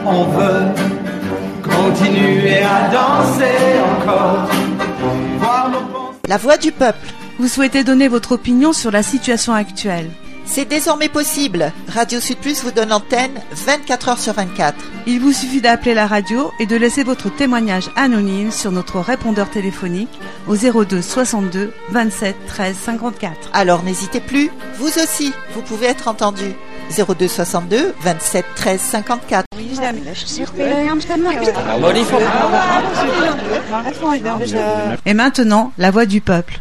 On veut continuer à danser encore. Voir nos pensées. La voix du peuple. Vous souhaitez donner votre opinion sur la situation actuelle. C'est désormais possible. Radio Sud Plus vous donne l'antenne 24 heures sur 24. Il vous suffit d'appeler la radio et de laisser votre témoignage anonyme sur notre répondeur téléphonique au 02 62 27 13 54. Alors n'hésitez plus, vous aussi, vous pouvez être entendu. 02 62 27 13 54. Et maintenant, la voix du peuple.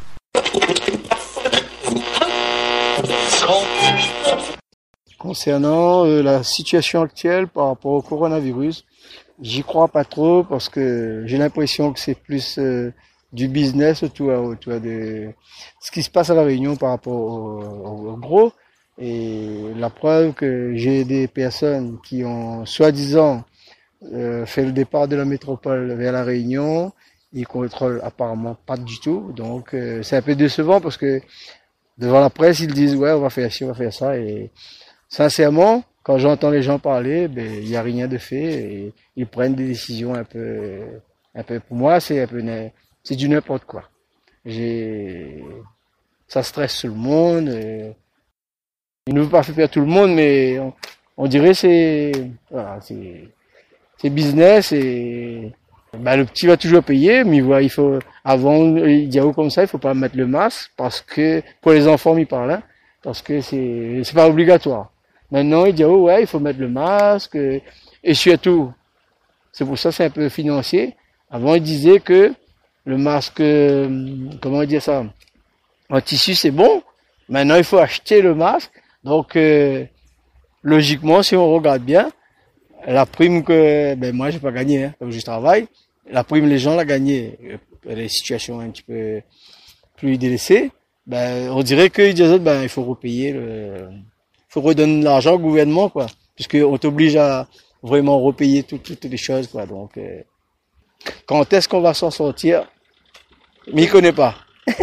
Concernant la situation actuelle par rapport au coronavirus, j'y crois pas trop parce que j'ai l'impression que c'est plus du business autour de ce qui se passe à La Réunion par rapport au gros. Et la preuve que j'ai des personnes qui ont soi-disant fait le départ de la métropole vers La Réunion, ils contrôlent apparemment pas du tout. Donc c'est un peu décevant parce que devant la presse, ils disent ouais, on va faire ci, on va faire ça. Et sincèrement, quand j'entends les gens parler, il y a rien de fait et ils prennent des décisions un peu pour moi, c'est du n'importe quoi. Ça stresse tout le monde. Ils ne veulent pas faire peur tout le monde, mais on dirait c'est business et le petit va toujours payer, mais il faut avant il dit comme ça, il faut pas mettre le masque parce que pour les enfants ils parlent, parce que c'est pas obligatoire. Maintenant, il dit ouais, il faut mettre le masque et surtout, c'est pour ça c'est un peu financier. Avant, il disait que le masque, comment dire ça, en tissu c'est bon. Maintenant, il faut acheter le masque. Donc, logiquement, si on regarde bien, la prime que moi j'ai pas gagné, comme je travaille, la prime les gens l'ont gagné. Les situations un petit peu plus délaissées, on dirait qu'ils disent il faut repayer faut redonner de l'argent au gouvernement, quoi, puisqu'on t'oblige à vraiment repayer toutes les choses, quoi. Donc, quand est-ce qu'on va s'en sortir? Mais il connaît pas.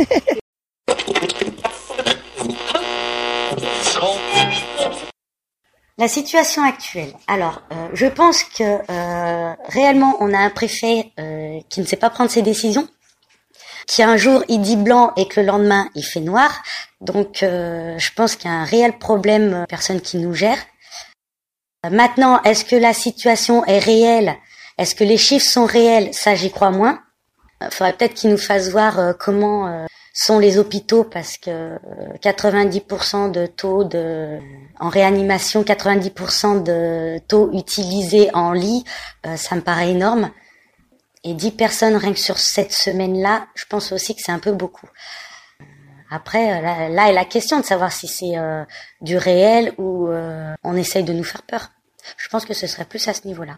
La situation actuelle. Alors, je pense que réellement, on a un préfet qui ne sait pas prendre ses décisions, qui un jour il dit blanc et que le lendemain il fait noir. Donc, je pense qu'il y a un réel problème, personne qui nous gère. Maintenant, est-ce que la situation est réelle? Est-ce que les chiffres sont réels? Ça, j'y crois moins. Faudrait peut-être qu'ils nous fassent voir comment sont les hôpitaux, parce que 90% de taux en réanimation, 90% de taux utilisés en lit, ça me paraît énorme. Et 10 personnes rien que sur cette semaine-là, je pense aussi que c'est un peu beaucoup. Après, là est la question de savoir si c'est du réel ou on essaye de nous faire peur. Je pense que ce serait plus à ce niveau-là.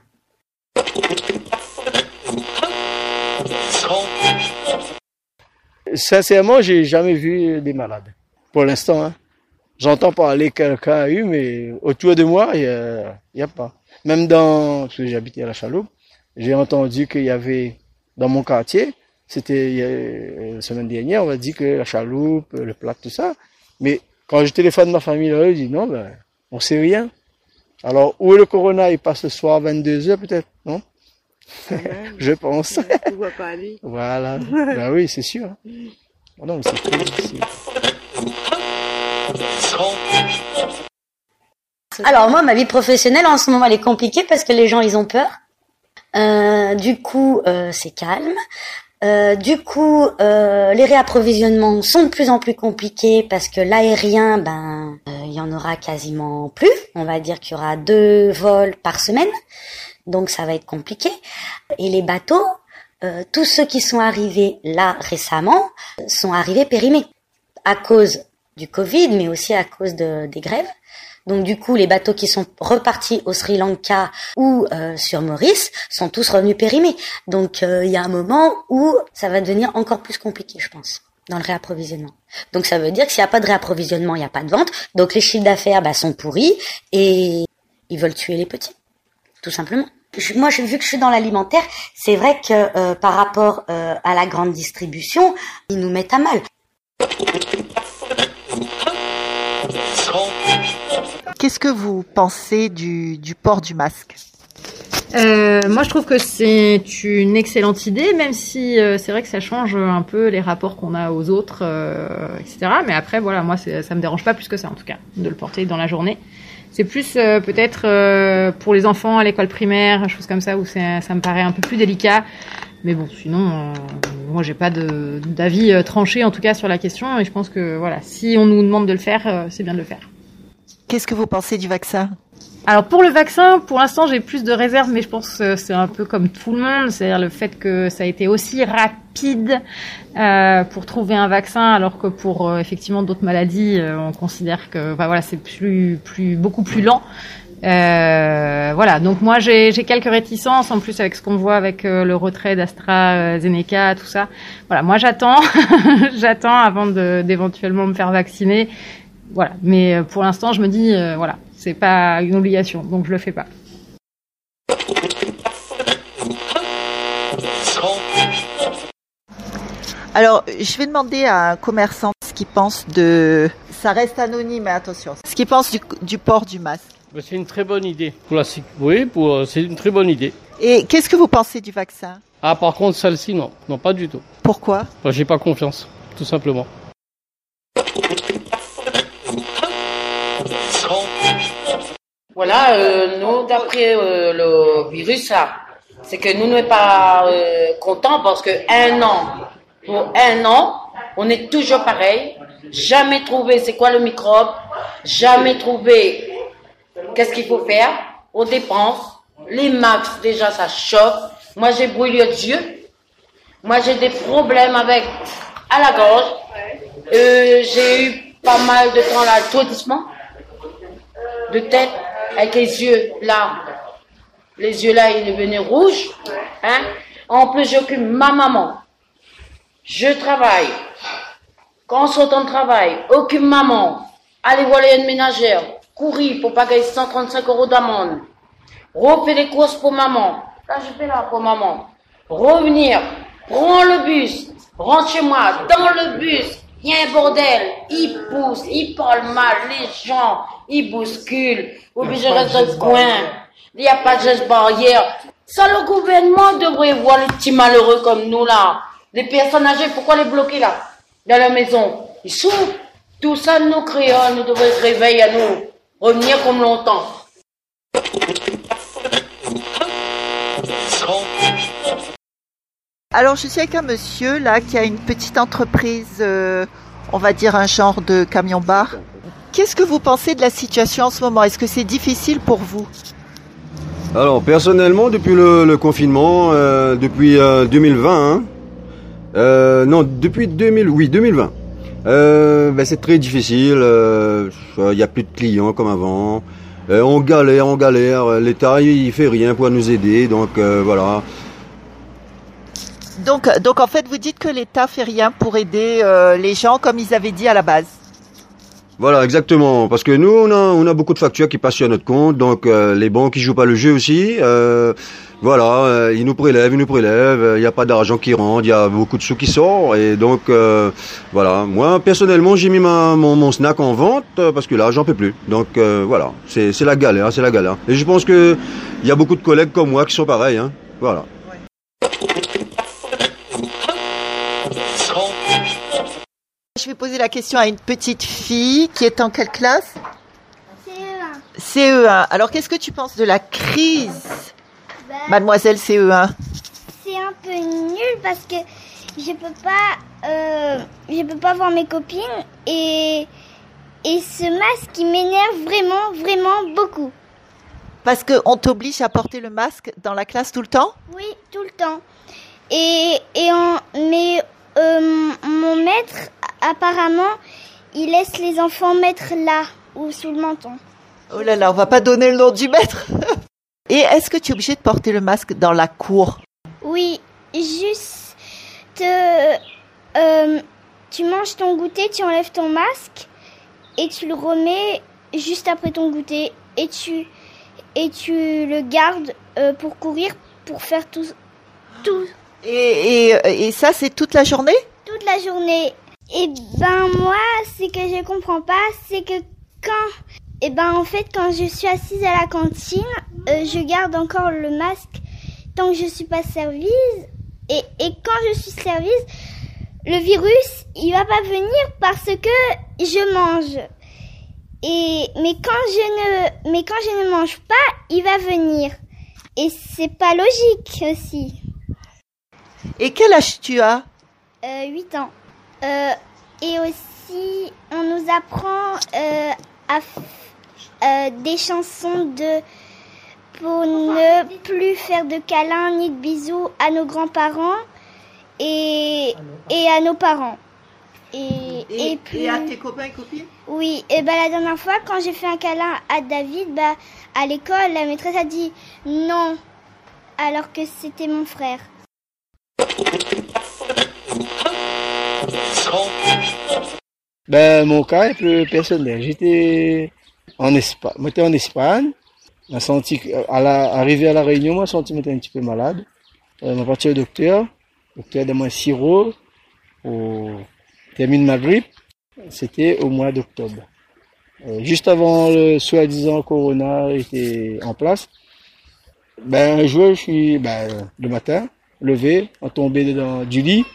Sincèrement, j'ai jamais vu des malades. Pour l'instant, j'entends parler que quelqu'un a eu, mais autour de moi, il y a pas. Même parce que j'habitais à la Chaloupe, j'ai entendu qu'il y avait, dans mon quartier, c'était la semaine dernière, on m'a dit que la Chaloupe, le Plaque, tout ça. Mais quand je téléphone ma famille, là, ils disent non, on sait rien. Alors, où est le corona? Il passe le soir à 22h peut-être, non? Je pense. On ne voit pas aller. Voilà. Oui, c'est sûr. Non, mais c'est très difficile. Alors moi, ma vie professionnelle en ce moment, elle est compliquée parce que les gens, ils ont peur. Du coup, c'est calme. Les réapprovisionnements sont de plus en plus compliqués parce que l'aérien, il y en aura quasiment plus. On va dire qu'il y aura 2 vols par semaine. Donc ça va être compliqué. Et les bateaux, tous ceux qui sont arrivés là récemment, sont arrivés périmés. À cause du Covid, mais aussi à cause des grèves. Donc du coup, les bateaux qui sont repartis au Sri Lanka ou sur Maurice sont tous revenus périmés. Donc il y a un moment où ça va devenir encore plus compliqué, je pense, dans le réapprovisionnement. Donc ça veut dire que s'il n'y a pas de réapprovisionnement, il n'y a pas de vente. Donc les chiffres d'affaires sont pourris et ils veulent tuer les petits, tout simplement. Moi, vu que je suis dans l'alimentaire, c'est vrai que par rapport à la grande distribution, ils nous mettent à mal. Qu'est-ce que vous pensez du port du masque? Moi, je trouve que c'est une excellente idée, même si c'est vrai que ça change un peu les rapports qu'on a aux autres, etc. Mais après, voilà, moi, ça me dérange pas plus que ça, en tout cas, de le porter dans la journée. C'est plus peut-être pour les enfants à l'école primaire, choses comme ça, où ça me paraît un peu plus délicat. Mais bon, sinon, moi, j'ai pas d'avis tranché, en tout cas, sur la question. Et je pense que, voilà, si on nous demande de le faire, c'est bien de le faire. Qu'est-ce que vous pensez du vaccin ? Alors pour le vaccin, pour l'instant j'ai plus de réserves, mais je pense que c'est un peu comme tout le monde, c'est-à-dire le fait que ça a été aussi rapide pour trouver un vaccin, alors que pour effectivement d'autres maladies, on considère que voilà c'est beaucoup plus lent. Voilà, donc moi j'ai quelques réticences en plus avec ce qu'on voit avec le retrait d'AstraZeneca, tout ça. Voilà, moi j'attends avant d'éventuellement me faire vacciner. Voilà, mais pour l'instant je me dis voilà. C'est pas une obligation, donc je le fais pas. Alors, je vais demander à un commerçant ce qu'il pense de... Ça reste anonyme, mais attention. Ce qu'il pense du port du masque. C'est une très bonne idée. C'est une très bonne idée. Et qu'est-ce que vous pensez du vaccin ? Ah, par contre, celle-ci, non. Non, pas du tout. Pourquoi ? J'ai pas confiance, tout simplement. Voilà, nous, d'après le virus, là, c'est que nous n'est pas contents parce que pour un an, on est toujours pareil. Jamais trouvé c'est quoi le microbe, jamais trouvé qu'est-ce qu'il faut faire. On dépense, les masques déjà ça chauffe. Moi j'ai brûlé les yeux, moi j'ai des problèmes à la gorge. J'ai eu pas mal de temps là, l'étourdissement de tête. Avec les yeux là, il est devenu rouge. Hein? En plus, j'occupe ma maman. Je travaille. Quand on sort en travail, occupe maman. Aller voir les ménagères. Courir pour pas gagner 135 € d'amende. Refais les courses pour maman. Là, je fais là pour maman. Revenir. Prends le bus. Rentre chez moi. Dans le bus. Il y a un bordel, il pousse, il parle mal, les gens, ils bousculent, obligé de rester dans le coin, il n'y a pas de geste barrière. Ça, le gouvernement devrait voir les petits malheureux comme nous là, les personnes âgées, pourquoi les bloquer là, dans la maison? Ils souffrent, tout ça nous créons, nous devrions se réveiller à nous, revenir comme longtemps. Alors, je suis avec un monsieur, là, qui a une petite entreprise, on va dire un genre de camion-bar. Qu'est-ce que vous pensez de la situation en ce moment ? Est-ce que c'est difficile pour vous ? Alors, personnellement, depuis le confinement, depuis 2020, depuis 2020, c'est très difficile, il n'y a plus de clients comme avant, on galère, l'État, il fait rien pour nous aider, donc voilà. Donc en fait, vous dites que l'État fait rien pour aider les gens comme ils avaient dit à la base. Voilà, exactement. Parce que nous, on a beaucoup de factures qui passent sur notre compte. Donc les banques, ils jouent pas le jeu aussi. Voilà, ils nous prélèvent. Il n'y a pas d'argent qui rentre. Il y a beaucoup de sous qui sortent. Et donc voilà. Moi, personnellement, j'ai mis mon snack en vente parce que là, j'en peux plus. Donc voilà, c'est la galère, Et je pense que il y a beaucoup de collègues comme moi qui sont pareils. Hein. Voilà. Je vais poser la question à une petite fille qui est en quelle classe ? CE1. CE1. Alors, qu'est-ce que tu penses de la crise, mademoiselle CE1 ? C'est un peu nul parce que je peux pas voir mes copines et ce masque il m'énerve vraiment beaucoup. Parce qu'on t'oblige à porter le masque dans la classe tout le temps ? Oui, tout le temps. Mon maître, apparemment, il laisse les enfants mettre là, ou sous le menton. Oh là là, on va pas donner le nom du maître. Et est-ce que tu es obligé de porter le masque dans la cour ? Oui, juste... tu manges ton goûter, tu enlèves ton masque, et tu le remets juste après ton goûter, et tu le gardes pour courir, pour faire tout. Et ça, c'est toute la journée ? Toute la journée. Et moi, ce que je comprends pas, c'est que Eh ben, en fait, quand je suis assise à la cantine, je garde encore le masque tant que je suis pas servie. Et quand je suis servie, le virus, il va pas venir parce que je mange. Mais quand je ne mange pas, il va venir. Et c'est pas logique aussi. Et quel âge tu as? 8 ans. Et aussi, on nous apprend des chansons pour ne plus faire de câlins ni de bisous à nos grands-parents et à nos parents. Et à tes copains et copines? Oui, et la dernière fois, quand j'ai fait un câlin à David, à l'école, la maîtresse a dit non, alors que c'était mon frère. Mon cas est plus personnel. J'étais en Espagne. J'ai senti arrivé à la Réunion, moi, senti que j'étais un petit peu malade. M'a parti au docteur. Le docteur a donné un sirop au termine ma grippe. C'était au mois d'octobre. Juste avant le soi-disant corona était en place. Un jour, je suis le matin levé, en tombé dans du lit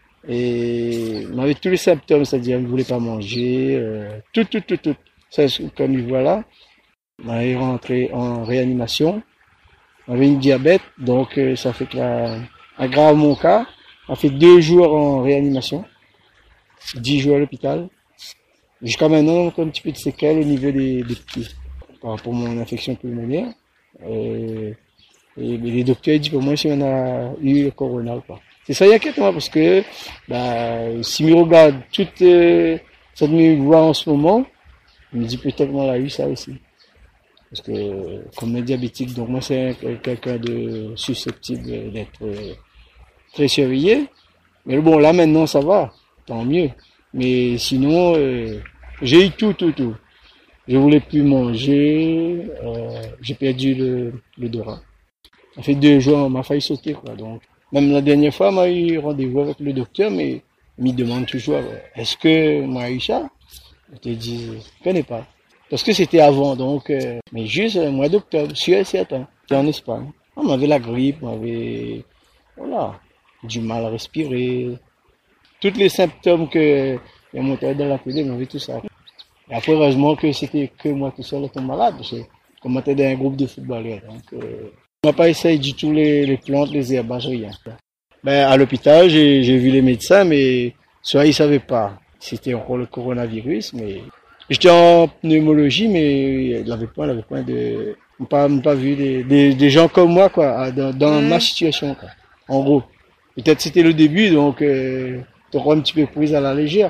et j'avais tous les symptômes, c'est-à-dire je ne voulais pas manger, tout. Ça, comme voilà, j'avais rentré en réanimation. J'avais une diabète, donc ça fait que aggrave mon cas. Ça fait 2 jours en réanimation, 10 jours à l'hôpital. Jusqu'à maintenant, encore un petit peu de séquelles au niveau des pieds par rapport à mon infection pulmonaire. Et les docteurs disent pour moi si on a eu le corona ou pas. C'est ça qui inquiète moi parce que si je regarde toute cette voix en ce moment, je me dis peut-être qu'on a eu ça aussi. Parce que comme un diabétique, donc moi c'est quelqu'un de susceptible d'être très surveillé. Mais bon là maintenant ça va, tant mieux. Mais sinon j'ai eu tout. Je voulais plus manger, j'ai perdu l'odorat. Ça fait 2 jours, on m'a failli sauter, quoi. Donc, même la dernière fois, on m'a eu rendez-vous avec le docteur, mais il me demande toujours, est-ce que moi eu ça? Je te dis, je connais pas. Parce que c'était avant, donc, mais juste le mois d'octobre, sûr et certain. J'étais en Espagne. On avait la grippe, on avait, du mal à respirer. Tous les symptômes que les monteurs dans la télé, on avait tout ça. Et après, heureusement que c'était que moi tout seul étant malade, parce que comme on était dans un groupe de footballeurs, donc, on n'a pas essayé du tout les plantes, les herbages, rien. À l'hôpital, j'ai vu les médecins, mais soit ils savaient pas si c'était encore le coronavirus, mais j'étais en pneumologie, mais on n'avait pas vu des gens comme moi, quoi, dans ma situation, quoi. En gros. Peut-être c'était le début, donc, t'auras un petit peu prise à la légère.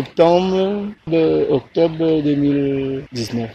Octobre 2019.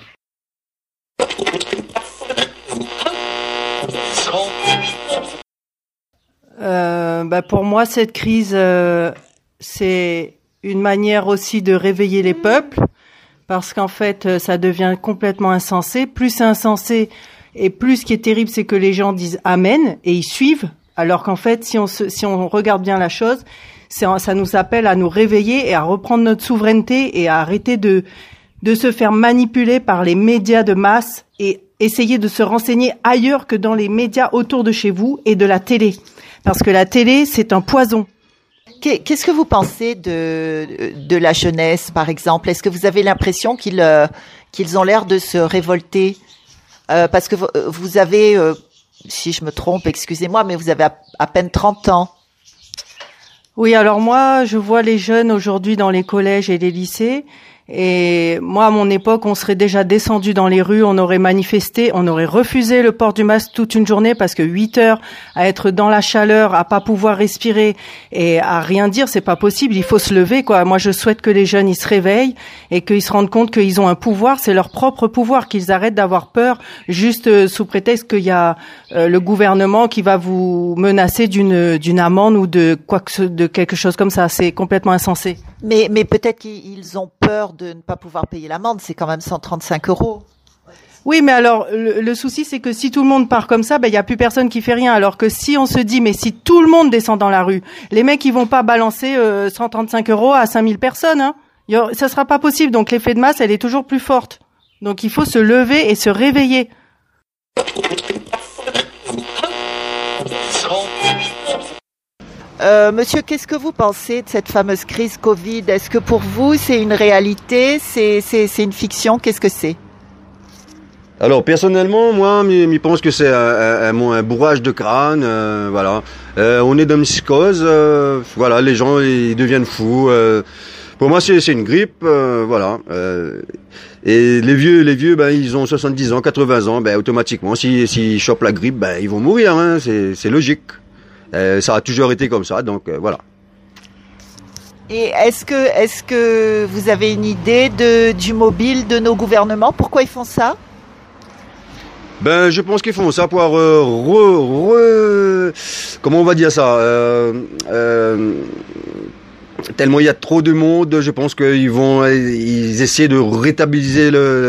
Pour moi, cette crise, c'est une manière aussi de réveiller les peuples, parce qu'en fait, ça devient complètement insensé. Plus c'est insensé, et plus ce qui est terrible, c'est que les gens disent amen et ils suivent, alors qu'en fait, si on regarde bien la chose, ça nous appelle à nous réveiller et à reprendre notre souveraineté et à arrêter de se faire manipuler par les médias de masse et essayer de se renseigner ailleurs que dans les médias autour de chez vous et de la télé. Parce que la télé, c'est un poison. Qu'est-ce que vous pensez de la jeunesse, par exemple? Est-ce que vous avez l'impression qu'ils ont l'air de se révolter? Parce que vous avez, si je me trompe, excusez-moi, mais vous avez à peine 30 ans. Oui, alors moi, je vois les jeunes aujourd'hui dans les collèges et les lycées. Et moi, à mon époque, on serait déjà descendu dans les rues, on aurait manifesté, on aurait refusé le port du masque toute une journée parce que 8 heures à être dans la chaleur, à pas pouvoir respirer et à rien dire, c'est pas possible. Il faut se lever, quoi. Moi, je souhaite que les jeunes, ils se réveillent et qu'ils se rendent compte qu'ils ont un pouvoir, c'est leur propre pouvoir, qu'ils arrêtent d'avoir peur juste sous prétexte qu'il y a le gouvernement qui va vous menacer d'une amende ou de quelque chose comme ça. C'est complètement insensé. Mais peut-être qu'ils ont peur de ne pas pouvoir payer l'amende, c'est quand même 135 €. Oui, mais alors, le souci, c'est que si tout le monde part comme ça, il y a plus personne qui fait rien. Alors que si on se dit, mais si tout le monde descend dans la rue, les mecs, ils vont pas balancer 135 € à 5000 personnes, hein. Ça sera pas possible. Donc, l'effet de masse, elle est toujours plus forte. Donc il faut se lever et se réveiller. Monsieur, qu'est-ce que vous pensez de cette fameuse crise Covid? Est-ce que pour vous, c'est une réalité? C'est une fiction? Qu'est-ce que c'est? Alors personnellement, moi, je pense que c'est un bourrage de crâne, voilà. On est dans une psychose, voilà, les gens ils deviennent fous. Pour moi, c'est une grippe, voilà. Et les vieux, ben ils ont 70 ans, 80 ans, ben automatiquement, s'ils chopent la grippe, ben ils vont mourir, hein, c'est logique. Ça a toujours été comme ça, donc voilà. Et est-ce que vous avez une idée du mobile de nos gouvernements? Pourquoi ils font ça? Ben, je pense qu'ils font ça pour comment on va dire ça, tellement il y a trop de monde, je pense qu'ils essaient de rétablir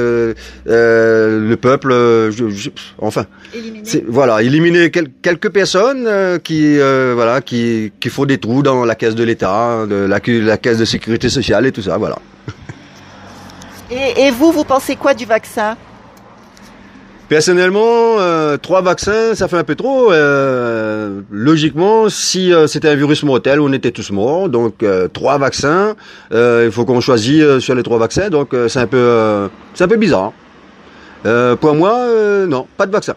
le peuple, enfin. Éliminer quelques personnes qui font des trous dans la caisse de l'État, la caisse de sécurité sociale et tout ça, voilà. Et vous pensez quoi du vaccin? Personnellement, 3 vaccins, ça fait un peu trop. Logiquement, si c'était un virus mortel, on était tous morts. Donc 3 vaccins, il faut qu'on choisisse sur les 3 vaccins. Donc c'est un peu bizarre. Pour moi, non, pas de vaccin.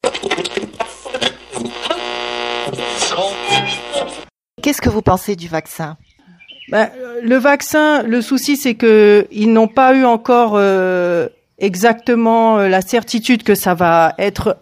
Qu'est-ce que vous pensez du vaccin? Le vaccin, le souci, c'est que ils n'ont pas eu encore exactement la certitude que ça va être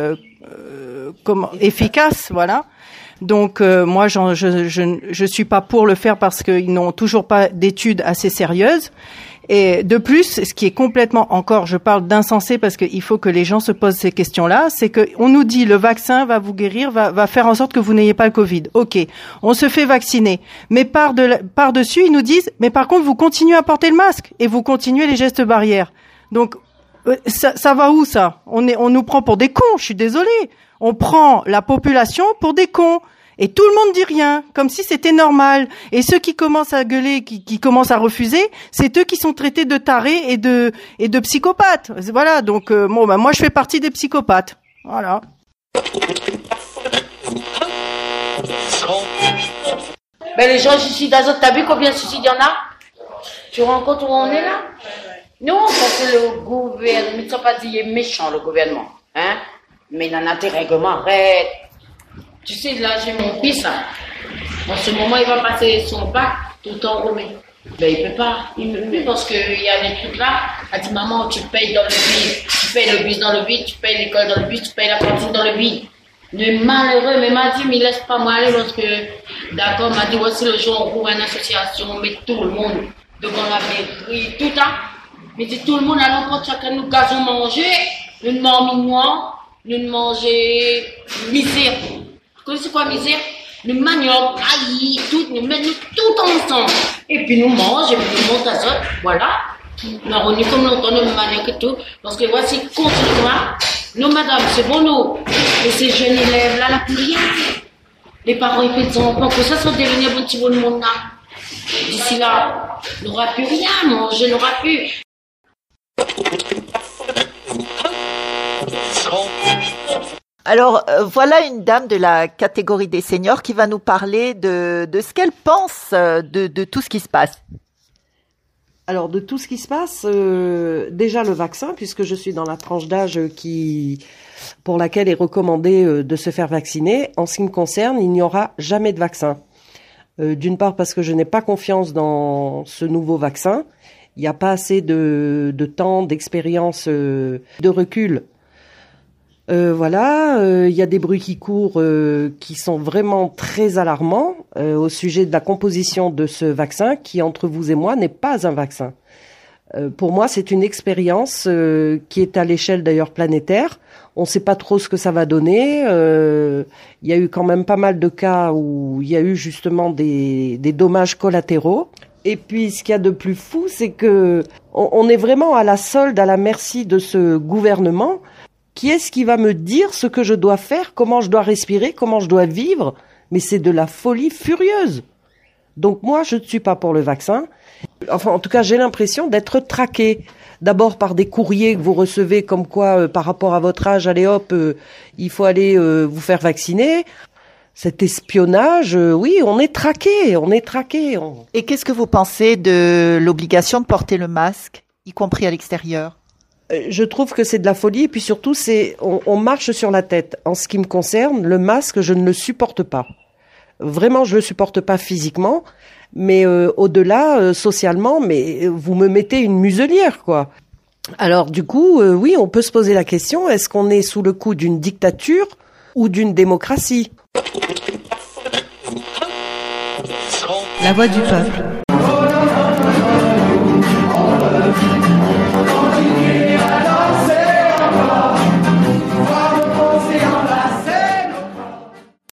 efficace, voilà. Donc moi je suis pas pour le faire parce qu'ils n'ont toujours pas d'études assez sérieuses. Et de plus, ce qui est complètement encore, je parle d'insensé parce qu'il faut que les gens se posent ces questions-là, c'est que on nous dit le vaccin va vous guérir, va faire en sorte que vous n'ayez pas le Covid. Ok, on se fait vacciner, mais par-dessus ils nous disent, mais par contre vous continuez à porter le masque et vous continuez les gestes barrières. Donc ça va où ça? On nous prend pour des cons, je suis désolée. On prend la population pour des cons. Et tout le monde dit rien, comme si c'était normal. Et ceux qui commencent à gueuler, qui commencent à refuser, c'est eux qui sont traités de tarés et de psychopathes. Voilà, donc moi je fais partie des psychopathes. Voilà. Ben les gens suicides d'azote, t'as vu combien de suicides il y en a? Tu rends compte où on est là? Non, parce que le gouvernement, ils ne sont pas dit méchant le gouvernement, hein? Mais il en a des règlements, arrête. Tu sais, là, j'ai mon fils, hein. En ce moment, il va passer son bac tout en roumé. Ben, il peut pas. Parce qu'il y a des trucs là. Elle dit, maman, tu payes dans le bus. Tu payes le bus dans le bus, tu payes l'école dans le bus, tu payes la cantine dans le bus. Le malheureux, mais m'a dit, mais laisse pas moi aller parce que, d'accord, m'a dit, voici le jour où on rouvre une association, on met tout le monde devant la mairie, tout ça. Mais dit, tout le monde, allons prendre chacun nous gazons manger, nous nous manger misère. Vous connaissez quoi misère? Le manioc, aïe, tout, nous mettons tout ensemble. Et puis nous mangeons, et puis nous montons à ça, voilà. Nous avons comme longtemps le manioc et tout. Parce que voici, continue-moi. Nous, madame, c'est bon, nous. Et ces jeunes élèves là, plus rien. Les parents, ils font des enfants, que ça soit devenir bon petit bon monde là. D'ici là, il n'aura plus rien, manger n'aura plus. Alors, voilà une dame de la catégorie des seniors qui va nous parler de ce qu'elle pense de tout ce qui se passe. Alors, de tout ce qui se passe, déjà le vaccin, puisque je suis dans la tranche d'âge pour laquelle est recommandé de se faire vacciner. En ce qui me concerne, il n'y aura jamais de vaccin. D'une part parce que je n'ai pas confiance dans ce nouveau vaccin. Il n'y a pas assez de temps, d'expérience, de recul. Il y a des bruits qui courent qui sont vraiment très alarmants au sujet de la composition de ce vaccin qui, entre vous et moi, n'est pas un vaccin. Pour moi, c'est une expérience qui est à l'échelle d'ailleurs planétaire. On ne sait pas trop ce que ça va donner. Il y a eu quand même pas mal de cas où il y a eu justement des dommages collatéraux. Et puis, ce qu'il y a de plus fou, c'est que on est vraiment à la solde, à la merci de ce gouvernement. Qui est-ce qui va me dire ce que je dois faire, comment je dois respirer, comment je dois vivre? Mais c'est de la folie furieuse. Donc moi, je ne suis pas pour le vaccin. Enfin, en tout cas, j'ai l'impression d'être traquée. d'abord par des courriers que vous recevez comme quoi, par rapport à votre âge, allez hop, il faut aller vous faire vacciner. Cet espionnage, oui, on est traqué. Et qu'est-ce que vous pensez de l'obligation de porter le masque, y compris à l'extérieur? Je trouve que c'est de la folie, et puis surtout, on marche sur la tête. En ce qui me concerne, le masque, je ne le supporte pas. Vraiment, je le supporte pas physiquement, mais au-delà, socialement, mais vous me mettez une muselière, quoi. Alors du coup, oui, on peut se poser la question, est-ce qu'on est sous le coup d'une dictature ou d'une démocratie? La voix du peuple.